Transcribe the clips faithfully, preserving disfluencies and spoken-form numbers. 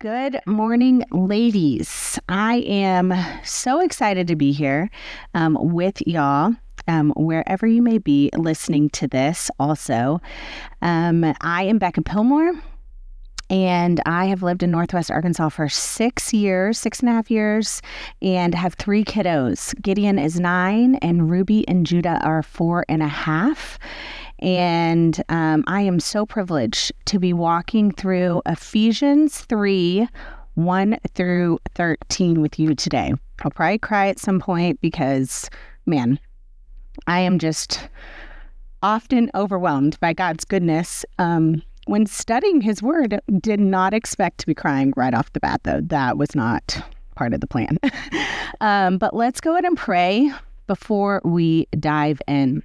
Good morning, ladies. I am so excited to be here um, with y'all, um, wherever you may be listening to this also. Um, I am Becca Pillmore, and I have lived in Northwest Arkansas for six years, six and a half years, and have three kiddos. Gideon is nine, and Ruby and Judah are four and a half. And um, I am so privileged to be walking through Ephesians three, one through thirteen with you today. I'll probably cry at some point because, man, I am just often overwhelmed by God's goodness. Um, when studying his word, did not expect to be crying right off the bat, though. That was not part of the plan. um, but let's go ahead and pray before we dive in.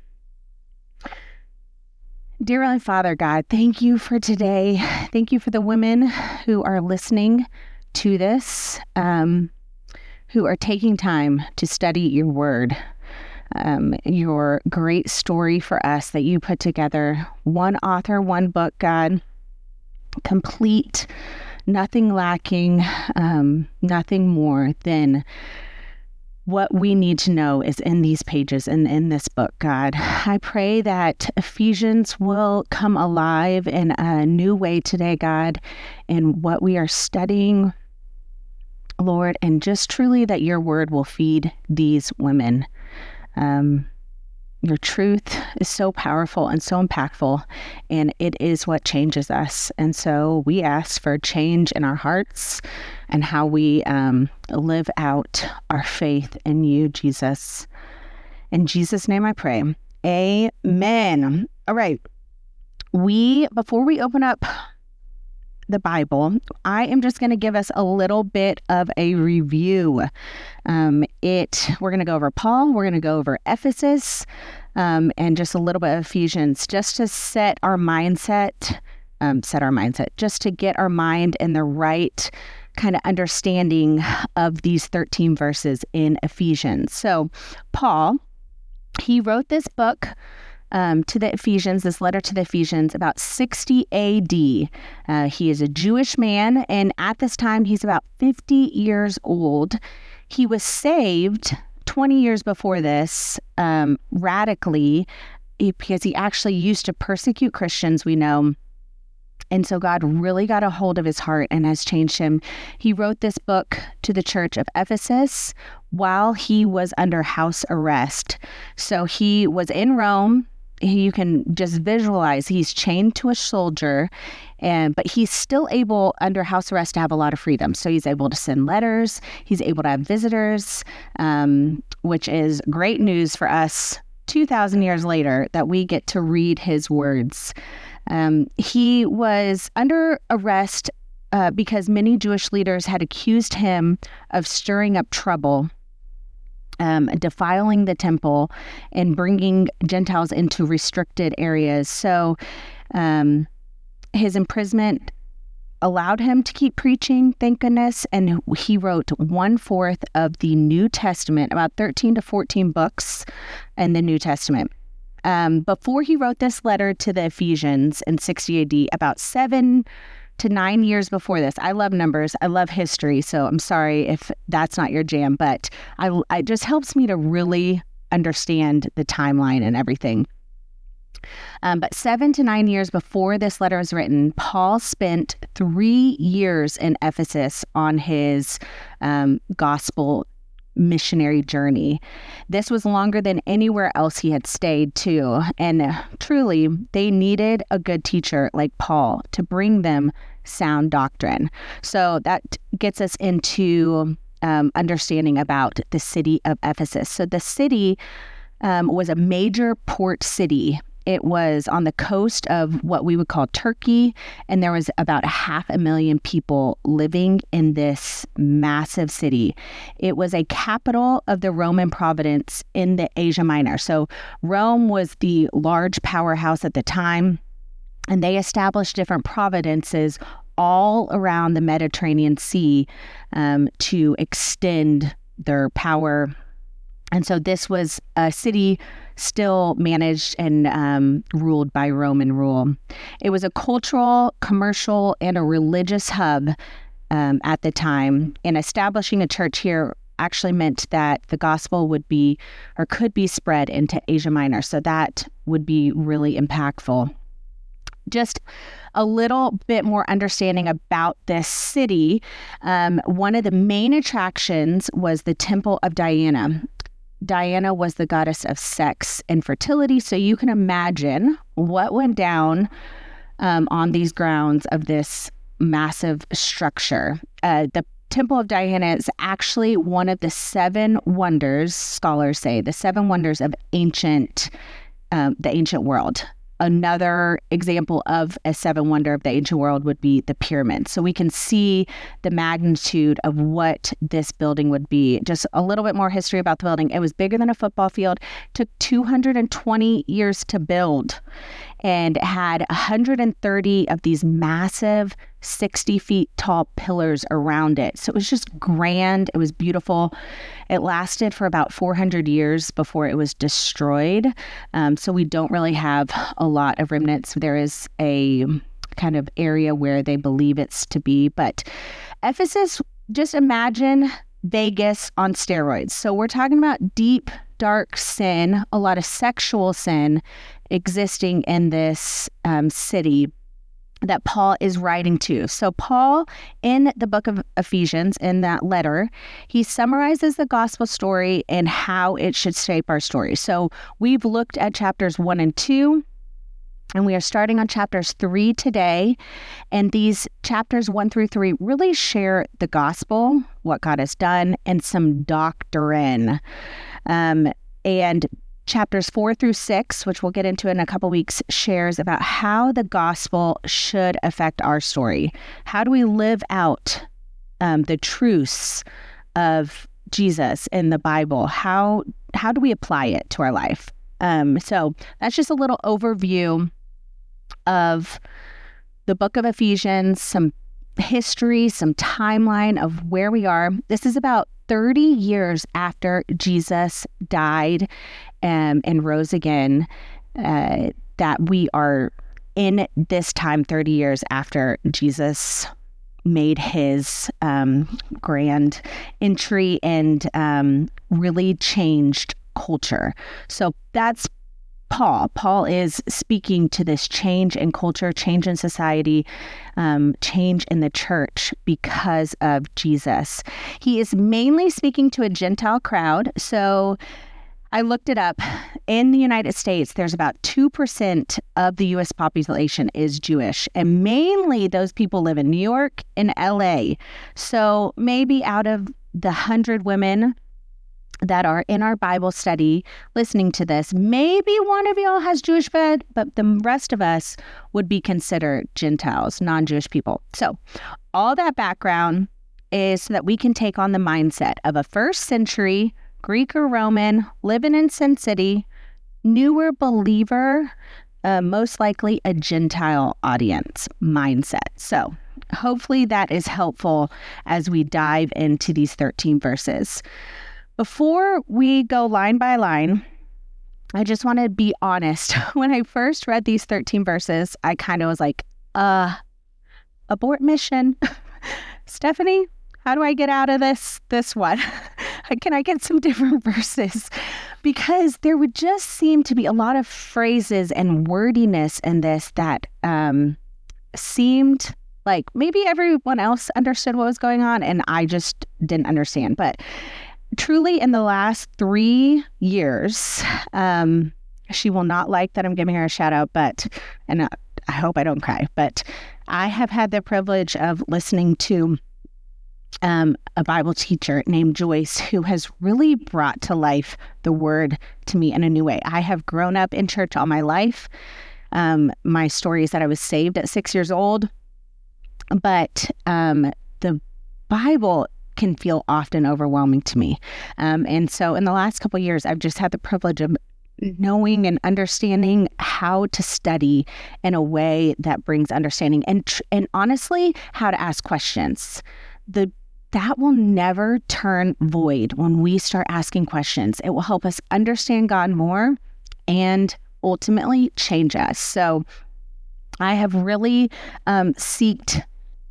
Dear Heavenly Father, God, thank you for today. Thank you for the women who are listening to this, um, who are taking time to study your word, um, your great story for us that you put together. One author, one book, God, complete, nothing lacking, um, nothing more than what we need to know is in these pages and in this book, God. I pray that Ephesians will come alive in a new way today, God, in what we are studying, Lord, and just truly that your word will feed these women. Um, your truth is so powerful and so impactful, and it is what changes us. And so we ask for change in our hearts and how we um, live out our faith in you, Jesus. In Jesus' name I pray. Amen. All right. We, before we open up the Bible, I am just going to give us a little bit of a review. Um, it, we're going to go over Paul, we're going to go over Ephesus, um, and just a little bit of Ephesians, just to set our mindset, um, set our mindset, just to get our mind in the right kind of understanding of these thirteen verses in Ephesians. So Paul, he wrote this book Um, to the Ephesians, this letter to the Ephesians, about sixty A D. Uh, he is a Jewish man, and at this time, he's about fifty years old. He was saved twenty years before this, um, radically, because he actually used to persecute Christians, we know. And so God really got a hold of his heart and has changed him. He wrote this book to the church of Ephesus while he was under house arrest. So he was in Rome. You can just visualize he's chained to a soldier, and but he's still able under house arrest to have a lot of freedom. So he's able to send letters. He's able to have visitors, um, which is great news for us two thousand years later that we get to read his words. Um, he was under arrest uh, because many Jewish leaders had accused him of stirring up trouble, Um, defiling the temple, and bringing Gentiles into restricted areas. So um, his imprisonment allowed him to keep preaching, thank goodness, and he wrote one-fourth of the New Testament, about thirteen to fourteen books in the New Testament. Um, before he wrote this letter to the Ephesians in sixty A D, about seven to nine years before this. I love numbers. I love history. So I'm sorry if that's not your jam, but I, it just helps me to really understand the timeline and everything. Um, but seven to nine years before this letter was written, Paul spent three years in Ephesus on his um, gospel missionary journey. This was longer than anywhere else he had stayed too. And uh, truly, they needed a good teacher like Paul to bring them sound doctrine. So that gets us into um, understanding about the city of Ephesus. So the city um, was a major port city. It was on the coast of what we would call Turkey, and there was about half a million people living in this massive city. It was a capital of the Roman province in the Asia Minor. So Rome was the large powerhouse at the time, and they established different provinces all around the Mediterranean Sea um, to extend their power. And so this was a city still managed and um, ruled by Roman rule. It was a cultural, commercial, and a religious hub um, at the time. And establishing a church here actually meant that the gospel would be or could be spread into Asia Minor. So that would be really impactful. Just a little bit more understanding about this city. Um, one of the main attractions was the Temple of Diana. Diana was the goddess of sex and fertility. So you can imagine what went down um, on these grounds of this massive structure. Uh, the Temple of Diana is actually one of the seven wonders, scholars say, the seven wonders of ancient, um, the ancient world. Another example of a seven wonder of the ancient world would be the pyramids. So we can see the magnitude of what this building would be. Just a little bit more history about the building. It was bigger than a football field, took two hundred twenty years to build, and had one hundred thirty of these massive sixty feet tall pillars around it. So it was just grand. It was beautiful. It lasted for about four hundred years before it was destroyed. Um, so we don't really have a lot of remnants. There is a kind of area where they believe it's to be. But Ephesus, just imagine Vegas on steroids. So we're talking about deep, dark sin, a lot of sexual sin existing in this um, city that Paul is writing to. So Paul, in the book of Ephesians, in that letter, he summarizes the gospel story and how it should shape our story. So we've looked at chapters one and two, and we are starting on chapters three today. And these chapters one through three really share the gospel, what God has done, and some doctrine. Um, and Chapters four through six, which we'll get into in a couple weeks, shares about how the gospel should affect our story. How do we live out um, the truths of Jesus in the Bible? How how do we apply it to our life? Um, so that's just a little overview of the book of Ephesians, some history, some timeline of where we are. This is about thirty years after Jesus died um, and rose again, uh, that we are in this time, thirty years after Jesus made his um, grand entry and um, really changed culture. So that's Paul. Paul is speaking to this change in culture, change in society, um, change in the church because of Jesus. He is mainly speaking to a Gentile crowd. So I looked it up. In the United States, there's about two percent of the U S population is Jewish, and mainly those people live in New York and L A. So maybe out of the one hundred women that are in our Bible study listening to this, maybe one of y'all has Jewish blood, but the rest of us would be considered Gentiles, non-Jewish people. So all that background is so that we can take on the mindset of a first century Greek or Roman living in Sin City, newer believer, uh, most likely a Gentile audience mindset. So hopefully that is helpful as we dive into these thirteen verses. Before we go line by line, I just want to be honest. When I first read these thirteen verses, I kind of was like, uh, abort mission. Stephanie, how do I get out of this, this one? Can I get some different verses? Because there would just seem to be a lot of phrases and wordiness in this that um, seemed like maybe everyone else understood what was going on and I just didn't understand. But truly, in the last three years, um, she will not like that I'm giving her a shout out, but, and I, I hope I don't cry, but I have had the privilege of listening to um, a Bible teacher named Joyce, who has really brought to life the word to me in a new way. I have grown up in church all my life. Um, my story is that I was saved at six years old, but um, the Bible can feel often overwhelming to me. Um, and so in the last couple of years, I've just had the privilege of knowing and understanding how to study in a way that brings understanding and, tr- and honestly, how to ask questions. The That will never turn void when we start asking questions. It will help us understand God more and ultimately change us. So I have really um, seeked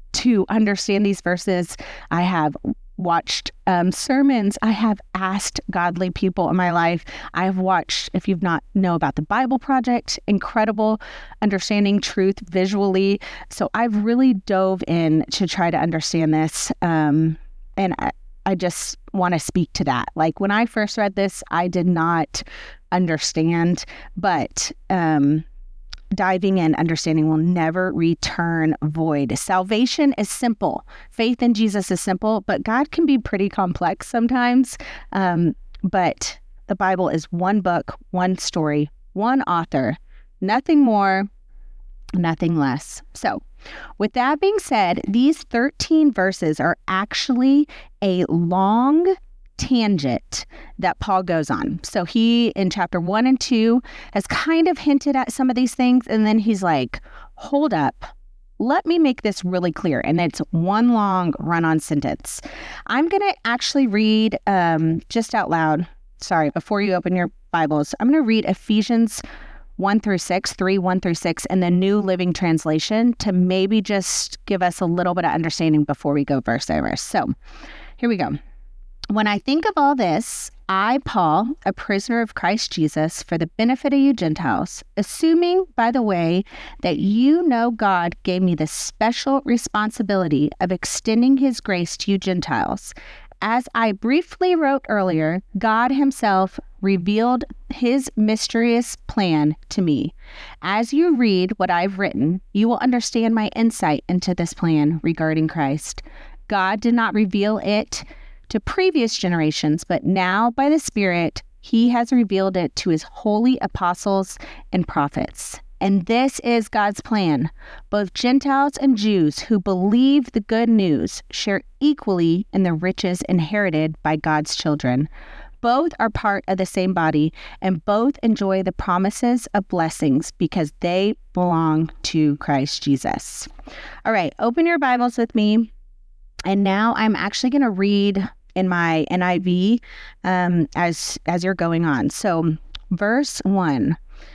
to understand these verses. I have watched um, sermons. I have asked godly people in my life. I have watched, if you've not know about the Bible Project, incredible understanding truth visually. So I've really dove in to try to understand this. Um, and I, I just want to speak to that. Like when I first read this, I did not understand, but um, diving in, understanding will never return void. Salvation is simple. Faith in Jesus is simple, but God can be pretty complex sometimes. Um, but the Bible is one book, one story, one author, nothing more, nothing less. So with that being said, these thirteen verses are actually a long tangent that Paul goes on. So he, in chapter one and two, has kind of hinted at some of these things. And then he's like, hold up, let me make this really clear. And it's one long run-on sentence. I'm going to actually read um, just out loud. Sorry, before you open your Bibles, I'm going to read Ephesians one through six, three, one through six, in the New Living Translation to maybe just give us a little bit of understanding before we go verse by verse. So here we go. When I think of all this, I, Paul, a prisoner of Christ Jesus, for the benefit of you Gentiles, assuming, by the way, that you know God gave me the special responsibility of extending his grace to you Gentiles. As I briefly wrote earlier, God himself revealed his mysterious plan to me. As you read what I've written, you will understand my insight into this plan regarding Christ. God did not reveal it to previous generations, but now by the Spirit, he has revealed it to his holy apostles and prophets. And this is God's plan. Both Gentiles and Jews who believe the good news share equally in the riches inherited by God's children. Both are part of the same body, and both enjoy the promises of blessings because they belong to Christ Jesus. All right, open your Bibles with me. And now I'm actually going to read in my N I V um, as as you're going on. So verse one,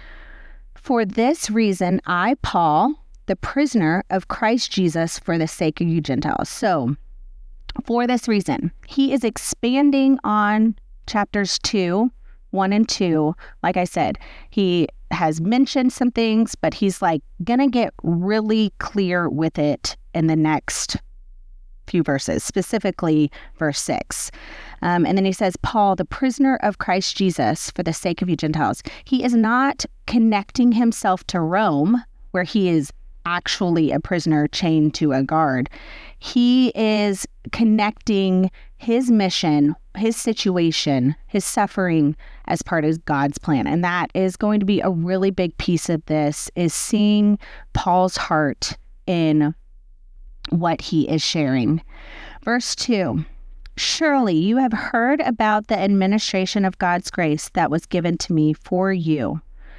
for this reason, I, Paul, the prisoner of Christ Jesus for the sake of you Gentiles. So for this reason, he is expanding on chapters two, one and two. Like I said, he has mentioned some things, but he's like going to get really clear with it in the next few verses, specifically verse six. Um, and then he says, Paul, the prisoner of Christ Jesus for the sake of you Gentiles. He is not connecting himself to Rome, where he is actually a prisoner chained to a guard. He is connecting his mission, his situation, his suffering as part of God's plan. And that is going to be a really big piece of this, is seeing Paul's heart in what he is sharing. Verse two, surely you have heard about the administration of God's grace that was given to me for you.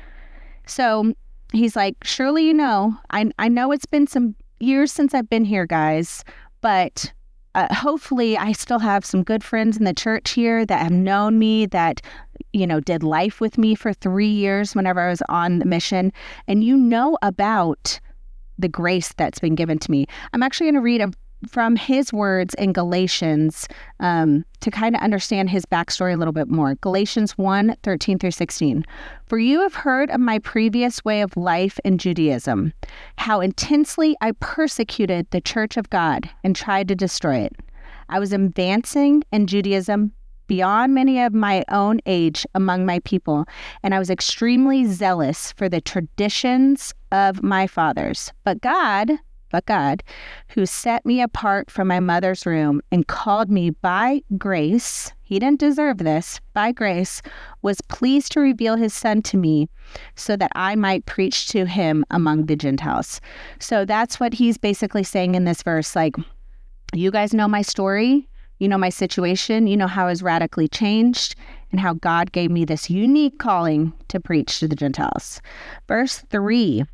So he's like, surely you know, I, I know it's been some years since I've been here, guys, but uh, hopefully I still have some good friends in the church here that have known me, that, you know, did life with me for three years whenever I was on the mission. And you know about the grace that's been given to me. I'm actually going to read a, from his words in Galatians um, to kind of understand his backstory a little bit more. Galatians one, thirteen through sixteen. For you have heard of my previous way of life in Judaism, how intensely I persecuted the church of God and tried to destroy it. I was advancing in Judaism beyond many of my own age among my people, and I was extremely zealous for the traditions of my fathers. But God, but God, who set me apart from my mother's womb and called me by grace, he didn't deserve this, by grace, was pleased to reveal his son to me so that I might preach to him among the Gentiles. So that's what he's basically saying in this verse. Like, you guys know my story. You know my situation. You know how I was radically changed and how God gave me this unique calling to preach to the Gentiles. Verse three,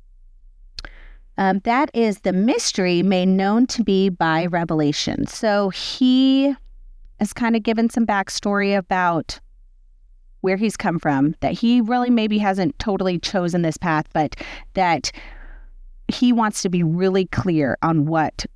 um, that is the mystery made known to me by revelation. So he has kind of given some backstory about where he's come from, that he really maybe hasn't totally chosen this path, but that he wants to be really clear on what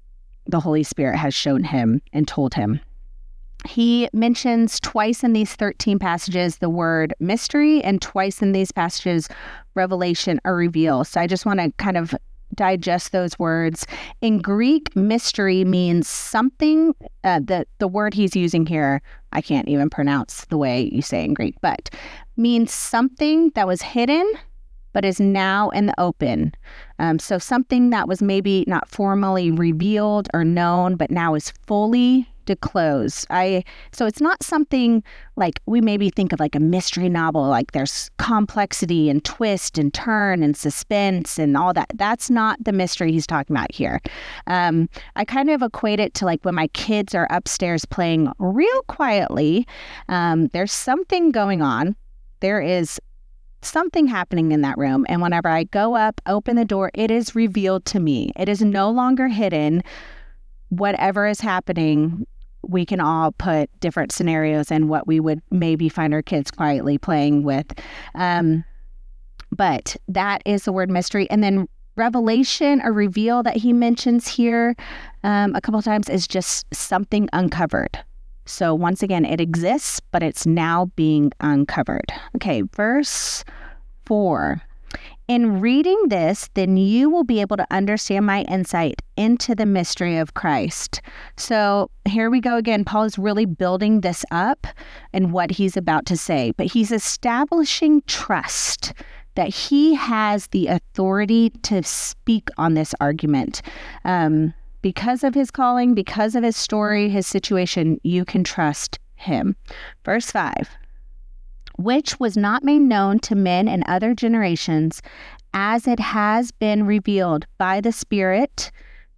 the Holy Spirit has shown him and told him. He mentions twice in these thirteen passages the word mystery, and twice in these passages revelation or reveal. So I just want to kind of digest those words. In Greek, mystery means something, uh, the, the word he's using here, I can't even pronounce the way you say in Greek, but means something that was hidden but is now in the open. Um, so something that was maybe not formally revealed or known, but now is fully disclosed. I so it's not something like we maybe think of like a mystery novel, like there's complexity and twist and turn and suspense and all that. That's not the mystery he's talking about here. Um, I kind of equate it to like when my kids are upstairs playing real quietly. Um, there's something going on. There is something happening in that room. And whenever I go up, open the door, it is revealed to me. It is no longer hidden. Whatever is happening, we can all put different scenarios in what we would maybe find our kids quietly playing with. Um, but that is the word mystery. And then revelation or reveal that he mentions here um, a couple of times is just something uncovered. So once again, it exists, but it's now being uncovered. Okay, verse four. In reading this, then you will be able to understand my insight into the mystery of Christ. So here we go again. Paul is really building this up and what he's about to say, but he's establishing trust that he has the authority to speak on this argument. Um, because of his calling, because of his story, his situation, you can trust him. Verse five. Which was not made known to men in other generations, as it has been revealed by the Spirit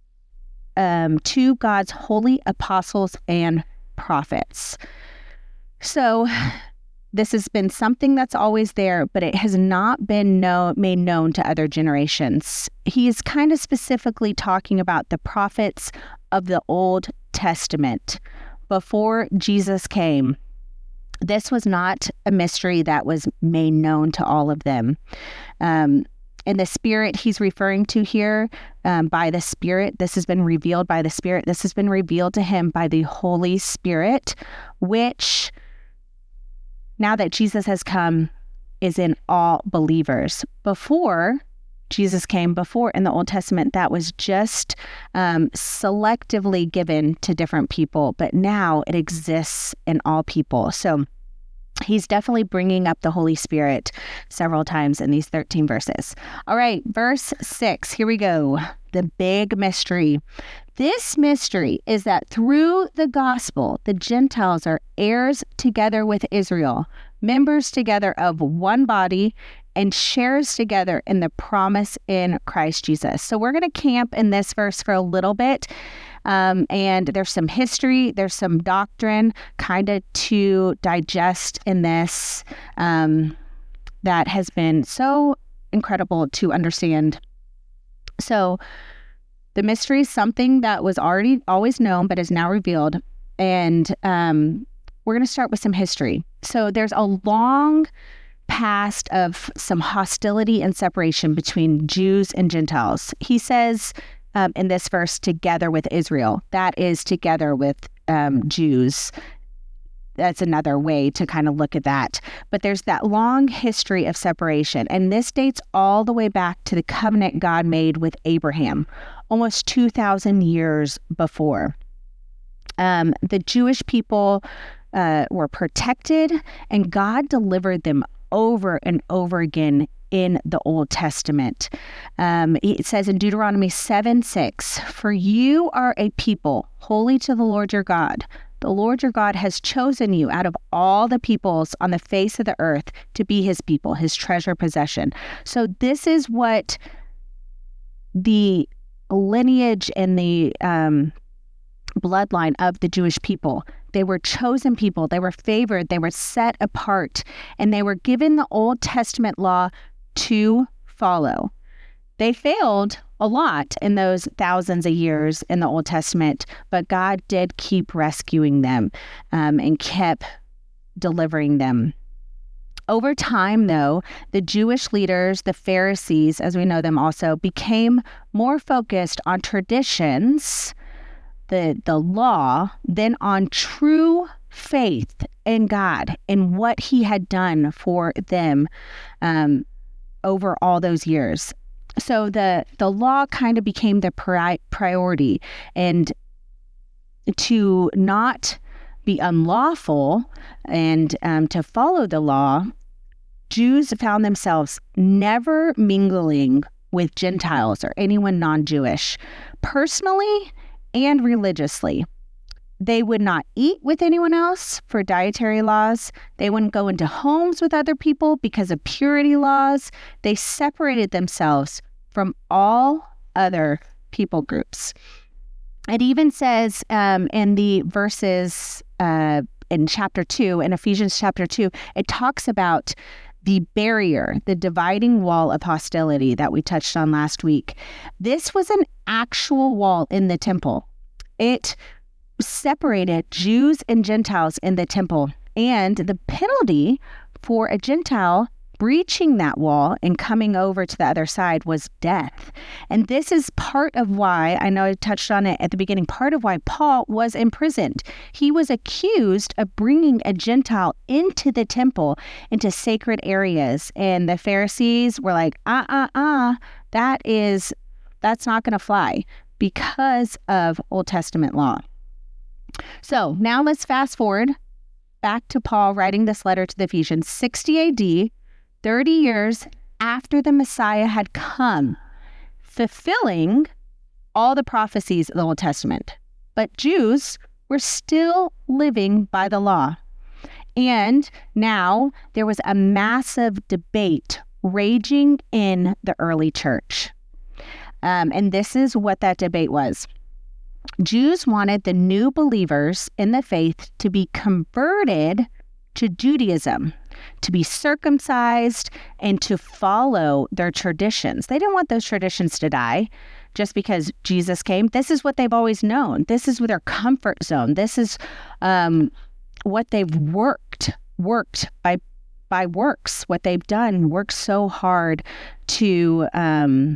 um, to God's holy apostles and prophets. So this has been something that's always there, but it has not been know, made known to other generations. He is kind of specifically talking about the prophets of the Old Testament before Jesus came. This was not a mystery that was made known to all of them. Um, and the Spirit he's referring to here, um, by the Spirit, this has been revealed by the Spirit. This has been revealed to him by the Holy Spirit, which, now that Jesus has come, is in all believers. Before Jesus came, before in the Old Testament, that was just um, selectively given to different people, but now it exists in all people. So he's definitely bringing up the Holy Spirit several times in these thirteen verses. All right, verse six, here we go. The big mystery. This mystery is that through the gospel, the Gentiles are heirs together with Israel, members together of one body, and shares together in the promise in Christ Jesus. So we're going to camp in this verse for a little bit. Um, and there's some history, there's some doctrine kind of to digest in this um, that has been so incredible to understand. So the mystery is something that was already always known, but is now revealed. And um, we're going to start with some history. So there's a long past of some hostility and separation between Jews and Gentiles. He says um, in this verse, together with Israel. That is together with um, Jews. That's another way to kind of look at that. But there's that long history of separation. And this dates all the way back to the covenant God made with Abraham, almost two thousand years before. Um, the Jewish people uh, were protected, and God delivered them over and over again in the Old Testament. Um, it says in Deuteronomy seven six, "For you are a people holy to the Lord your God. The Lord your God has chosen you out of all the peoples on the face of the earth to be his people, his treasure possession." So this is what the lineage and the um, bloodline of the Jewish people. They were chosen people. They were favored. They were set apart. And they were given the Old Testament law to follow. They failed a lot in those thousands of years in the Old Testament, but God did keep rescuing them um, and kept delivering them. Over time, though, the Jewish leaders, the Pharisees, as we know them also, became more focused on traditions the, the law than on true faith in God and what he had done for them um, over all those years. So the, the law kind of became the pri- priority, and to not be unlawful and um, to follow the law, Jews found themselves never mingling with Gentiles or anyone non-Jewish, personally and religiously. They would not eat with anyone else for dietary laws. They wouldn't go into homes with other people because of purity laws. They separated themselves from all other people groups. It even says um, in the verses uh, in chapter two, in Ephesians chapter two, it talks about the barrier, the dividing wall of hostility that we touched on last week. This was an actual wall in the temple. It separated Jews and Gentiles in the temple, and the penalty for a Gentile breaching that wall and coming over to the other side was death. And this is part of why, I know I touched on it at the beginning, part of why Paul was imprisoned. He was accused of bringing a Gentile into the temple, into sacred areas. And the Pharisees were like, uh, uh, uh, that is, that's not going to fly because of Old Testament law. So now let's fast forward back to Paul writing this letter to the Ephesians, sixty A D, thirty years after the Messiah had come, fulfilling all the prophecies of the Old Testament. But Jews were still living by the law. And now there was a massive debate raging in the early church. Um, and this is what that debate was. Jews wanted the new believers in the faith to be converted to Judaism, to be circumcised, and to follow their traditions. They didn't want those traditions to die just because Jesus came. This is what they've always known. This is their comfort zone. This is um, what they've worked, worked by by works, what they've done, worked so hard to um,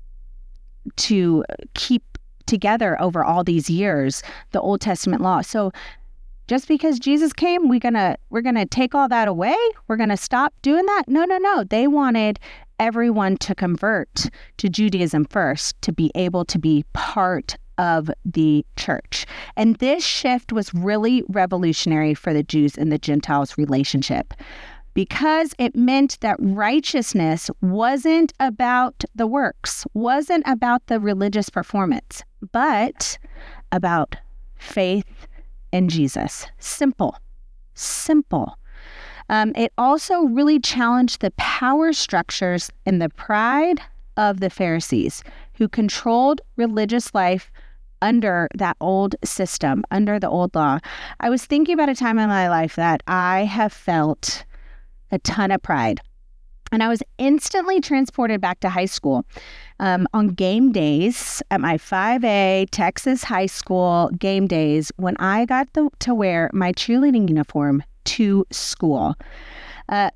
to keep together over all these years, the Old Testament law. So just because Jesus came, we're gonna we're gonna take all that away? We're gonna stop doing that? No, no, no. They wanted everyone to convert to Judaism first, to be able to be part of the church. And this shift was really revolutionary for the Jews and the Gentiles relationship, because it meant that righteousness wasn't about the works, wasn't about the religious performance, but about faith in Jesus. Simple, simple. Um, it also really challenged the power structures and the pride of the Pharisees, who controlled religious life under that old system, under the old law. I was thinking about a time in my life that I have felt a ton of pride. And I was instantly transported back to high school. Um, on game days at my five A Texas high school game days, when I got the, to wear my cheerleading uniform to school. Uh,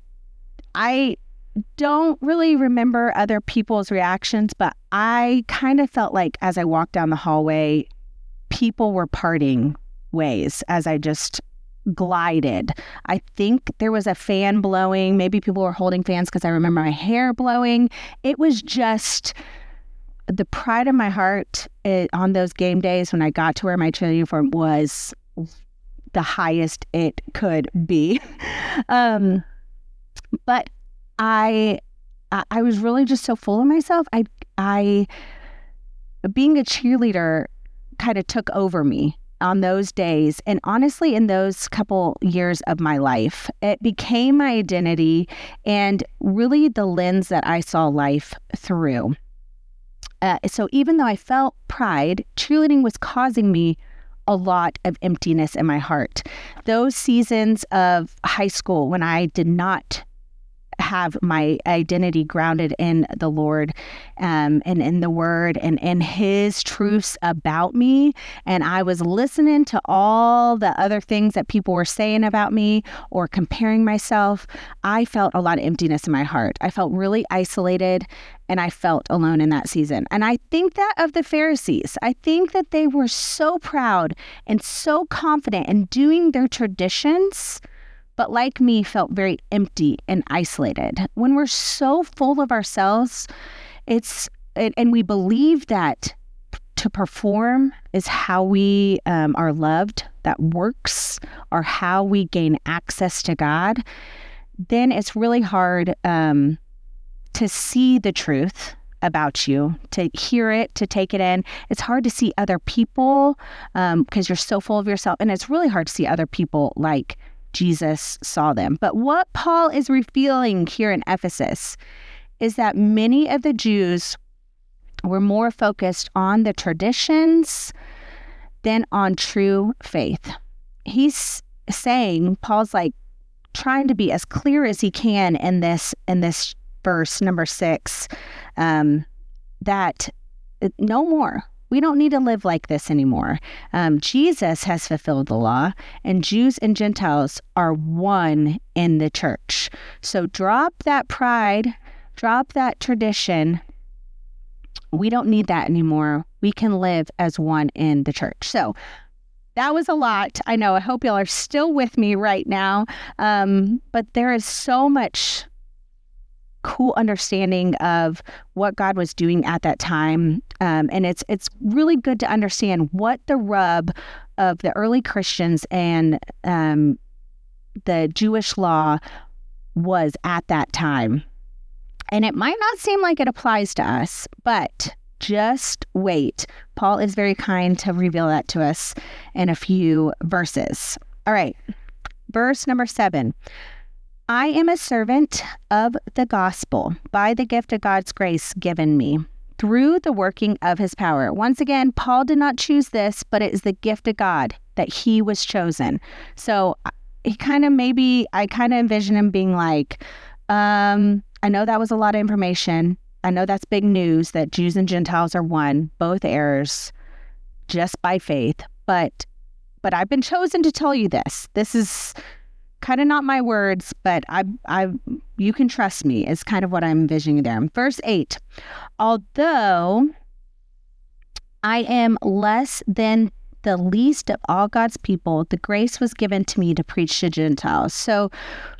I don't really remember other people's reactions, but I kind of felt like as I walked down the hallway, people were parting ways as I just glided. I think there was a fan blowing. Maybe people were holding fans because I remember my hair blowing. It was just the pride of my heart it, on those game days when I got to wear my cheerleading uniform was the highest it could be. um, but I, I was really just so full of myself. I, I, being a cheerleader kind of took over me on those days. And honestly, in those couple years of my life, it became my identity and really the lens that I saw life through. Uh, so even though I felt pride, cheerleading was causing me a lot of emptiness in my heart. Those seasons of high school when I did not have my identity grounded in the Lord um, and in the Word and in His truths about me. And I was listening to all the other things that people were saying about me or comparing myself. I felt a lot of emptiness in my heart. I felt really isolated and I felt alone in that season. And I think that of the Pharisees. I think that they were so proud and so confident in doing their traditions, but like me, felt very empty and isolated. When we're so full of ourselves, it's and, and we believe that to perform is how we um, are loved, that works, or how we gain access to God, then it's really hard um, to see the truth about you, to hear it, to take it in. It's hard to see other people because um, you're so full of yourself, and it's really hard to see other people like Jesus saw them. But what Paul is revealing here in Ephesus is that many of the Jews were more focused on the traditions than on true faith. He's saying, Paul's like trying to be as clear as he can in this in this verse number six, um, that no more. We don't need to live like this anymore. Um, Jesus has fulfilled the law, and Jews and Gentiles are one in the church. So drop that pride, drop that tradition. We don't need that anymore. We can live as one in the church. So that was a lot. I know. I hope y'all are still with me right now. Um, but there is so much cool understanding of what God was doing at that time. Um, and it's it's really good to understand what the rub of the early Christians and um, the Jewish law was at that time. And it might not seem like it applies to us, but just wait. Paul is very kind to reveal that to us in a few verses. All right, verse number seven. I am a servant of the gospel by the gift of God's grace given me through the working of his power. Once again, Paul did not choose this, but it is the gift of God that he was chosen. So he kind of maybe, I kind of envision him being like, um, I know that was a lot of information. I know that's big news that Jews and Gentiles are one, both heirs, just by faith. But, but I've been chosen to tell you this. This is kind of not my words, but I, I, you can trust me is kind of what I'm envisioning there. Verse eight, although I am less than the least of all God's people, the grace was given to me to preach to Gentiles. So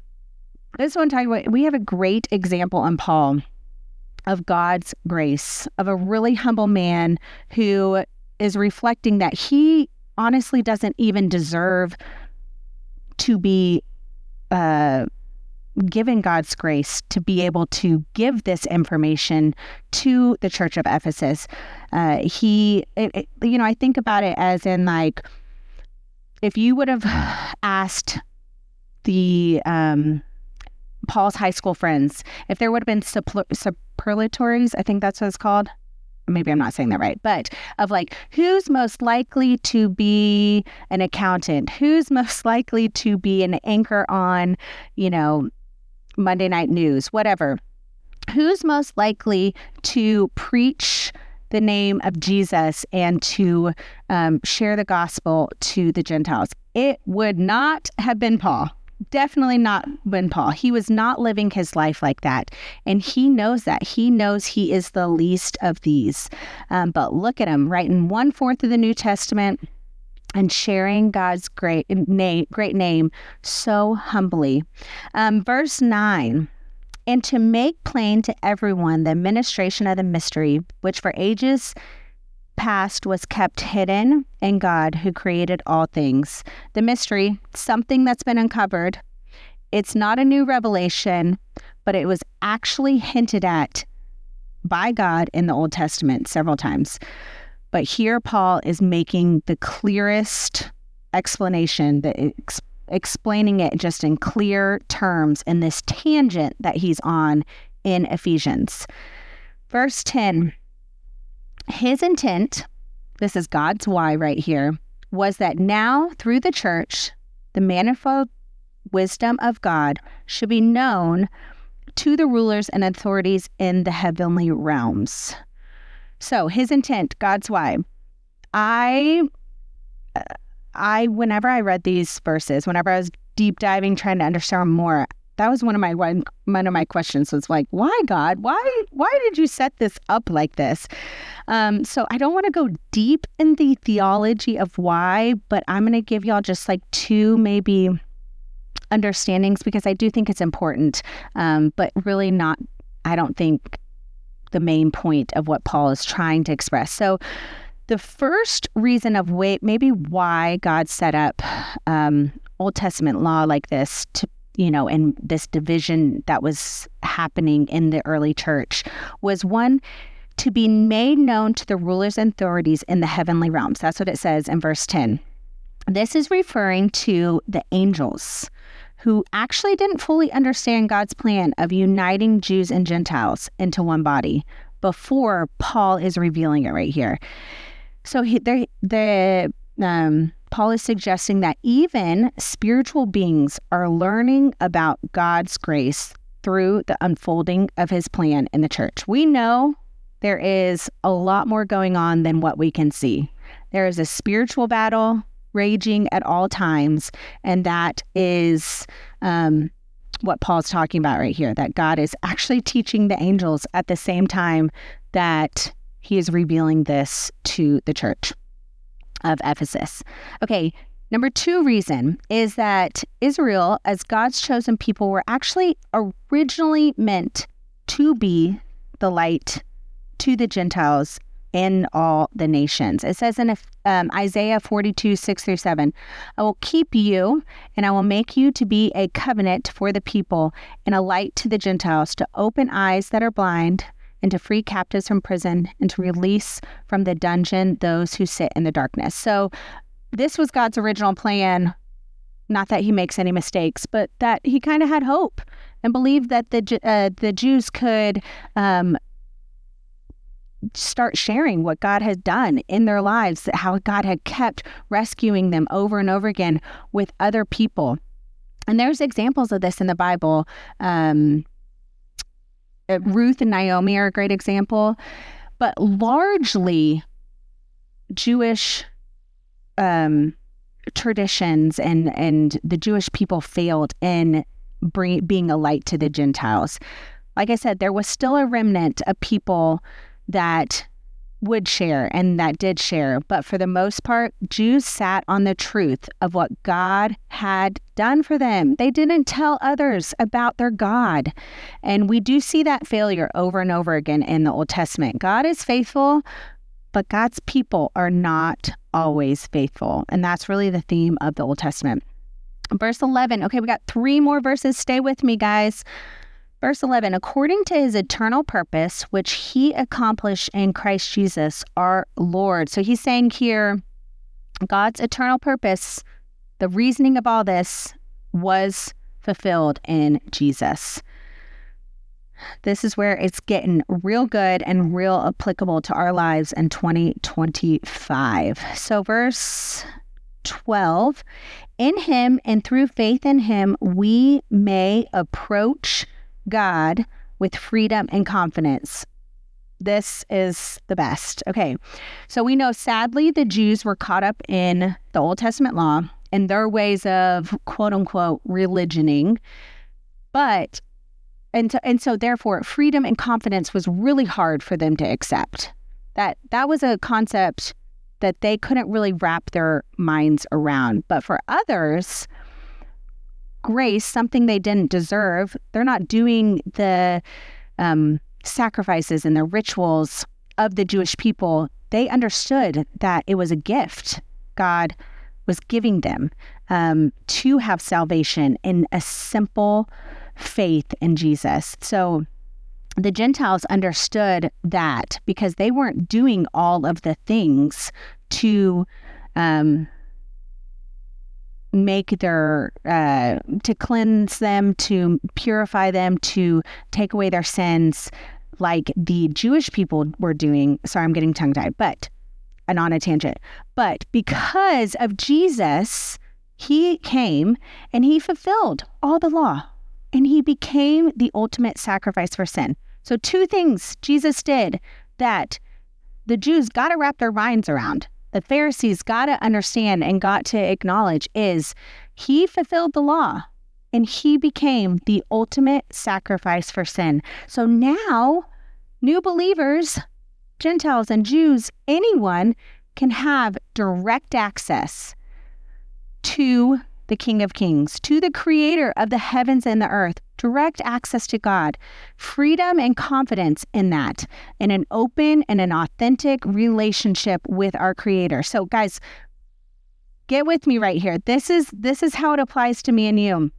this one talking about, we have a great example in Paul of God's grace, of a really humble man who is reflecting that he honestly doesn't even deserve to be uh, given God's grace to be able to give this information to the church of Ephesus. Uh, he, it, it, you know, I think about it as in like, if you would have asked the um, Paul's high school friends, if there would have been super, superlatories, I think that's what it's called. Maybe I'm not saying that right, but of like, who's most likely to be an accountant? Who's most likely to be an anchor on, you know, Monday Night News, whatever. Who's most likely to preach the name of Jesus and to um, share the gospel to the Gentiles? It would not have been Paul. Definitely not been Paul. He was not living his life like that. And he knows that. He knows he is the least of these. Um, but look at him writing one fourth of the New Testament and sharing God's great name, great name so humbly. Um, verse nine, and to make plain to everyone the administration of the mystery, which for ages past was kept hidden in God who created all things. The mystery, something that's been uncovered. It's not a new revelation, but it was actually hinted at by God in the Old Testament several times. But here Paul is making the clearest explanation, that ex- explaining it just in clear terms in this tangent that he's on in Ephesians. Verse ten. His intent, this is God's why right here, was that now through the church, the manifold wisdom of God should be known to the rulers and authorities in the heavenly realms. So his intent, God's why. I, I, whenever I read these verses, whenever I was deep diving, trying to understand more, that was one of my one, one of my questions was like, why God? Why why did you set this up like this? Um, so I don't want to go deep in the theology of why, but I'm going to give y'all just like two maybe understandings because I do think it's important, um, but really not, I don't think, the main point of what Paul is trying to express. So the first reason of way, maybe why God set up um, Old Testament law like this to you know, and this division that was happening in the early church was one, to be made known to the rulers and authorities in the heavenly realms. That's what it says in verse ten. This is referring to the angels who actually didn't fully understand God's plan of uniting Jews and Gentiles into one body before Paul is revealing it right here. So he, the um, Paul is suggesting that even spiritual beings are learning about God's grace through the unfolding of his plan in the church. We know there is a lot more going on than what we can see. There is a spiritual battle raging at all times, and that is um, what Paul's talking about right here, that God is actually teaching the angels at the same time that he is revealing this to the church of Ephesus. Okay, number two reason is that Israel, as God's chosen people, were actually originally meant to be the light to the Gentiles in all the nations. It says in um, Isaiah forty-two, six through seven, I will keep you and I will make you to be a covenant for the people and a light to the Gentiles, to open eyes that are blind, and to free captives from prison, and to release from the dungeon those who sit in the darkness. So this was God's original plan, not that he makes any mistakes, but that he kind of had hope and believed that the uh, the Jews could um, start sharing what God had done in their lives, how God had kept rescuing them over and over again with other people. And there's examples of this in the Bible. Um, Ruth and Naomi are a great example, but largely Jewish um, traditions and, and the Jewish people failed in bring, being a light to the Gentiles. Like I said, there was still a remnant of people that would share and that did share, but for the most part, Jews sat on the truth of what God had done for them. They didn't tell others about their God. And we do see that failure over and over again in the Old Testament. God is faithful, but God's people are not always faithful. And that's really the theme of the Old Testament. Verse eleven. Okay, we got three more verses. Stay with me, guys. Verse eleven, according to his eternal purpose, which he accomplished in Christ Jesus, our Lord. So he's saying here, God's eternal purpose, the reasoning of all this was fulfilled in Jesus. This is where it's getting real good and real applicable to our lives in twenty twenty-five. So verse twelve, in him and through faith in him, we may approach God with freedom and confidence. This is the best. Okay, so we know sadly the Jews were caught up in the Old Testament law and their ways of quote unquote religioning, but and to, and so therefore freedom and confidence was really hard for them to accept. That that was a concept that they couldn't really wrap their minds around. But for others, grace, something they didn't deserve, they're not doing the um, sacrifices and the rituals of the Jewish people. They understood that it was a gift God was giving them um, to have salvation in a simple faith in Jesus. So the Gentiles understood that because they weren't doing all of the things to um, make their, uh, to cleanse them, to purify them, to take away their sins like the Jewish people were doing. Sorry, I'm getting tongue-tied, but, and on a tangent. But because of Jesus, he came and he fulfilled all the law. and he became the ultimate sacrifice for sin. So two things Jesus did that the Jews got to wrap their minds around, the Pharisees got to understand and got to acknowledge, is he fulfilled the law and he became the ultimate sacrifice for sin. So now new believers, Gentiles and Jews, anyone can have direct access to the King of Kings, to the creator of the heavens and the earth, direct access to God, freedom and confidence in that, in an open and an authentic relationship with our creator. So guys, get with me right here. This is, this is how it applies to me and you.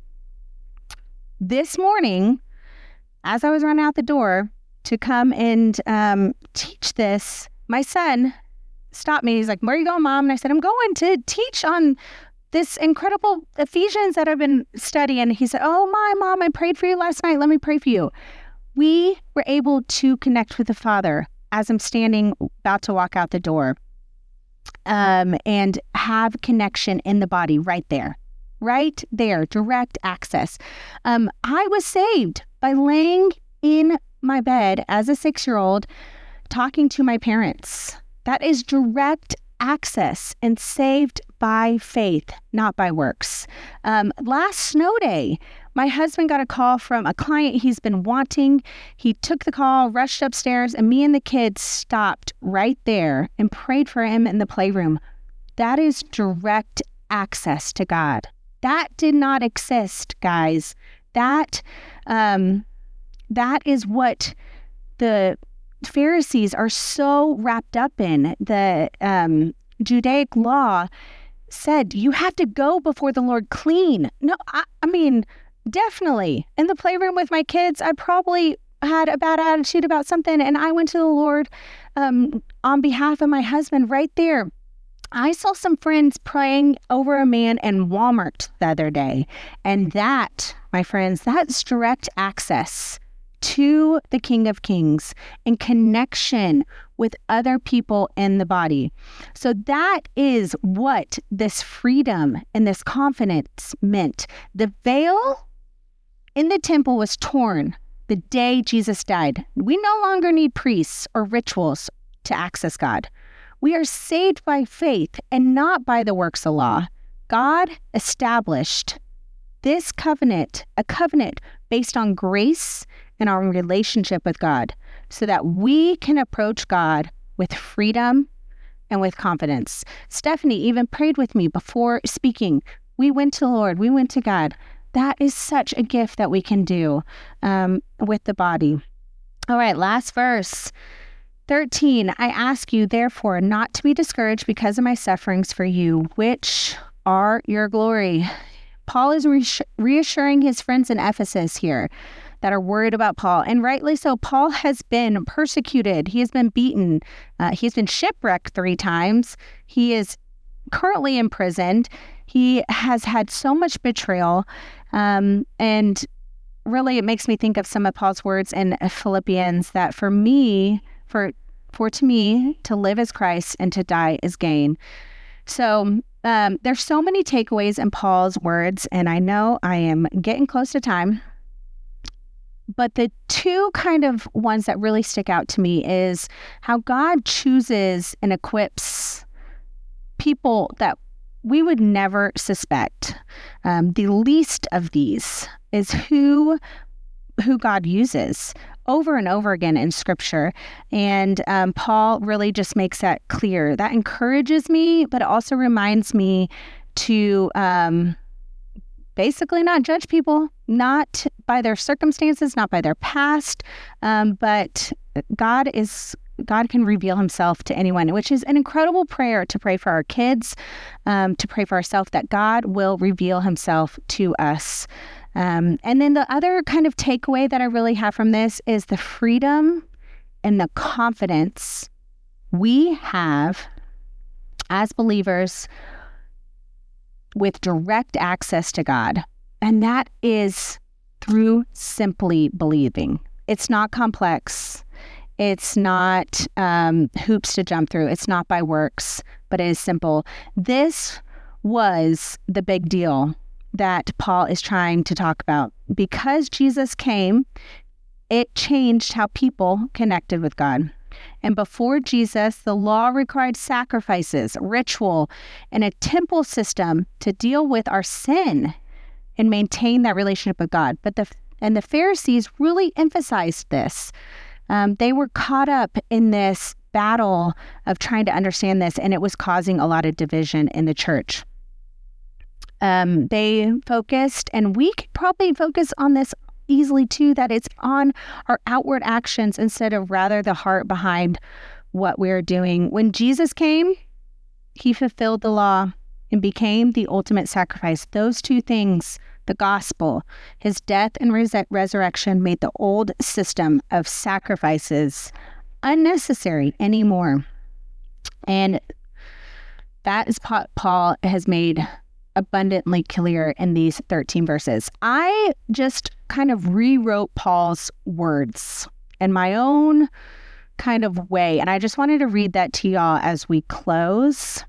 This morning, as I was running out the door to come and um, teach this, my son stopped me. He's like, "Where are you going, Mom?" And I said, "I'm going to teach on this incredible Ephesians that I've been studying." He said, "Oh, my Mom, I prayed for you last night. Let me pray for you." We were able to connect with the Father as I'm standing about to walk out the door, um, and have connection in the body right there, right there, direct access. Um, I was saved by laying in my bed as a six-year-old, talking to my parents. That is direct access and saved by faith, not by works. Um, last snow day, my husband got a call from a client he's been wanting. He took the call, rushed upstairs, and me and the kids stopped right there and prayed for him in the playroom. That is direct access to God. That did not exist, guys. That, um, that is what the Pharisees are so wrapped up in. The um, Judaic law said you have to go before the Lord clean. No, I, I mean, definitely. In the playroom with my kids, I probably had a bad attitude about something, and I went to the Lord um, on behalf of my husband right there. I saw some friends praying over a man in Walmart the other day, and that, my friends, that's direct access to the King of Kings and connection with other people in the body. So that is what this freedom and this confidence meant. The veil in the temple was torn the day Jesus died. We no longer need priests or rituals to access God. We are saved by faith and not by the works of law. God established this covenant, a covenant based on grace and our relationship with God, so that we can approach God with freedom and with confidence. Stephanie even prayed with me before speaking. We went to the Lord. We went to God. That is such a gift that we can do um, with the body. All right, last verse. thirteen, I ask you, therefore, not to be discouraged because of my sufferings for you, which are your glory. Paul is reassuring his friends in Ephesus here that are worried about Paul, and rightly so. Paul has been persecuted. He has been beaten. Uh, he's been shipwrecked three times. He is currently imprisoned. He has had so much betrayal, um, and really it makes me think of some of Paul's words in Philippians that for me, for for to me, to live is Christ and to die is gain. So um, there's so many takeaways in Paul's words, and I know I am getting close to time. But the two kind of ones that really stick out to me is how God chooses and equips people that we would never suspect. Um, the least of these is who who God uses over and over again in Scripture. And um, Paul really just makes that clear. That encourages me, but it also reminds me to um, basically not judge people, not by their circumstances, not by their past, um, but God is God can reveal himself to anyone, which is an incredible prayer to pray for our kids, um, to pray for ourselves, that God will reveal himself to us. Um, and then the other kind of takeaway that I really have from this is the freedom and the confidence we have as believers with direct access to God. And that is through simply believing. It's not complex. It's not um, hoops to jump through. It's not by works, but it is simple. This was the big deal that Paul is trying to talk about. Because Jesus came, it changed how people connected with God. And before Jesus, the law required sacrifices, ritual, and a temple system to deal with our sin and maintain that relationship with God. But the and the Pharisees really emphasized this. Um, they were caught up in this battle of trying to understand this, and it was causing a lot of division in the church. Um, they focused, and we could probably focus on this easily too, that it's on our outward actions instead of rather the heart behind what we're doing. When Jesus came, he fulfilled the law and became the ultimate sacrifice. Those two things, the gospel, his death and res- resurrection, made the old system of sacrifices unnecessary anymore. And that is what Paul has made abundantly clear in these thirteen verses. I just kind of rewrote Paul's words in my own kind of way, and I just wanted to read that to y'all as we close.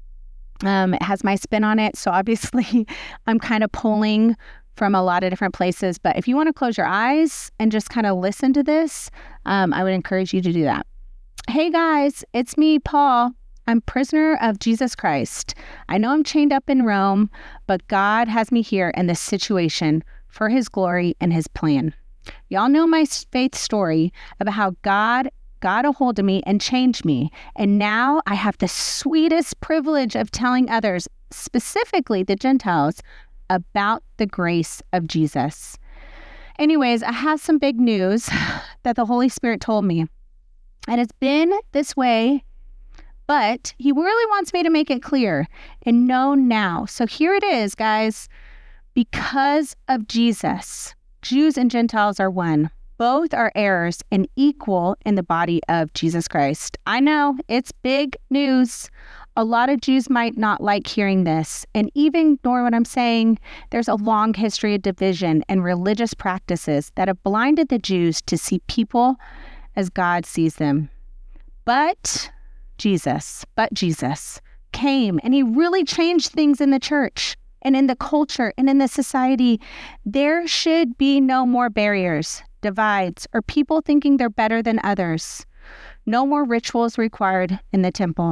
Um, it has my spin on it, so obviously I'm kind of pulling from a lot of different places, but if you want to close your eyes and just kind of listen to this, um, I would encourage you to do that. Hey guys, it's me, Paul. I'm prisoner of Jesus Christ. I know I'm chained up in Rome, but God has me here in this situation for his glory and his plan. Y'all know my faith story about how God got a hold of me and changed me. And now I have the sweetest privilege of telling others, specifically the Gentiles, about the grace of Jesus. Anyways, I have some big news that the Holy Spirit told me. And it's been this way, but he really wants me to make it clear and known now. So here it is, guys. Because of Jesus, Jews and Gentiles are one. Both are heirs and equal in the body of Jesus Christ. I know, it's big news. A lot of Jews might not like hearing this and even ignore what I'm saying. There's a long history of division and religious practices that have blinded the Jews to see people as God sees them. But Jesus, but Jesus came and he really changed things in the church and in the culture and in the society. There should be no more barriers, divides, or people thinking they're better than others. No more rituals required in the temple.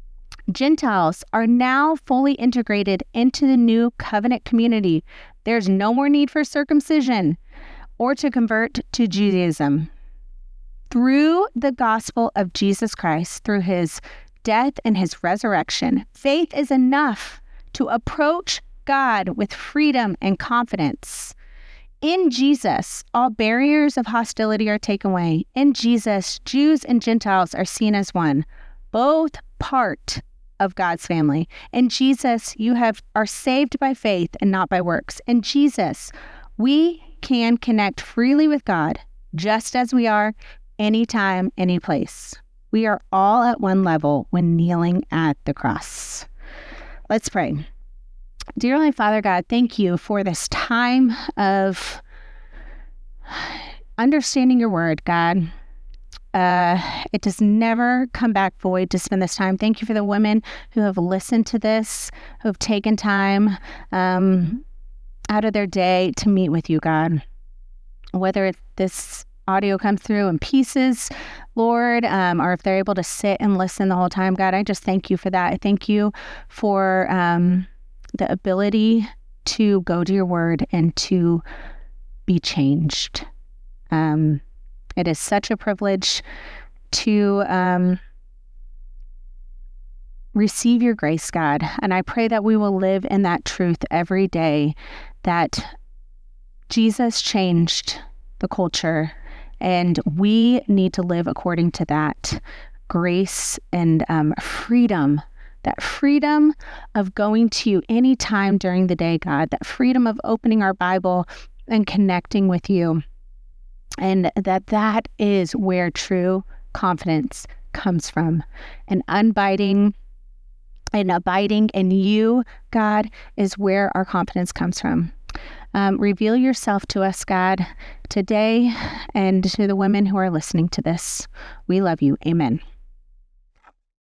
Gentiles are now fully integrated into the new covenant community. There's no more need for circumcision or to convert to Judaism. Through the gospel of Jesus Christ, through his death and his resurrection, faith is enough to approach God with freedom and confidence. In Jesus, all barriers of hostility are taken away. In Jesus, Jews and Gentiles are seen as one, both part of God's family. In Jesus, you have are saved by faith and not by works. In Jesus, we can connect freely with God, just as we are, anytime, any place. We are all at one level when kneeling at the cross. Let's pray. Dear Heavenly Father God, thank you for this time of understanding your word, God. Uh, it does never come back void to spend this time. Thank you for the women who have listened to this, who have taken time um, out of their day to meet with you, God. Whether it's this audio comes through in pieces, Lord, um, or if they're able to sit and listen the whole time, God, I just thank you for that. I thank you for um, the ability to go to your word and to be changed. Um, it is such a privilege to um, receive your grace, God. And I pray that we will live in that truth every day, that Jesus changed the culture and we need to live according to that grace and um, freedom. That freedom of going to you anytime during the day, God. That freedom of opening our Bible and connecting with you. And that that is where true confidence comes from. And unbiting and abiding in you, God, is where our confidence comes from. Um, reveal yourself to us, God, today and to the women who are listening to this. We love you. Amen.